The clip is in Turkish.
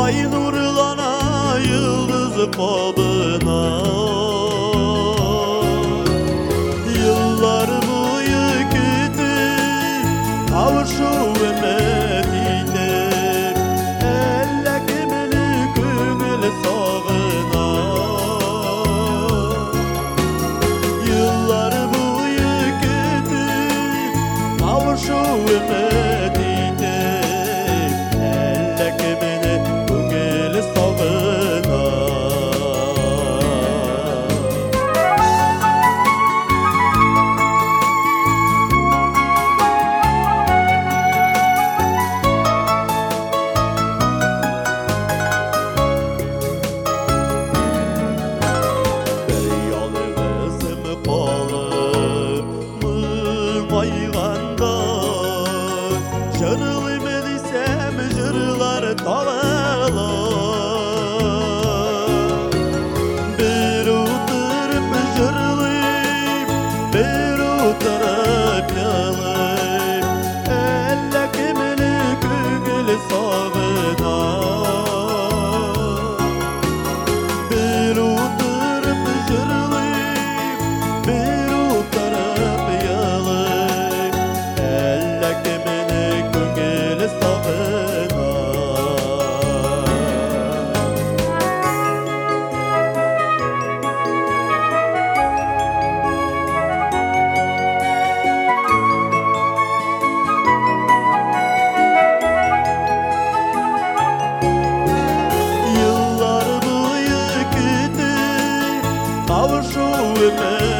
Ay nurlana yıldız babına. Yıllar boyu kütüp kavuşu ümmetiyle, elle kimini köngül sağına. Yıllar boyu kütüp kavuşu ümmetiyle, elle kimini köngül sağına. Jırlıyım desem jırlar dağlar. Bir oturup jırlayıp, bir oturup yalayıp, elle kimini köngül sağına. Bir oturup jırlayıp, bir oturup yalayıp, elle kimini köngül sağına. Yıllar boyu kütüp kavuşu ümmetiyle,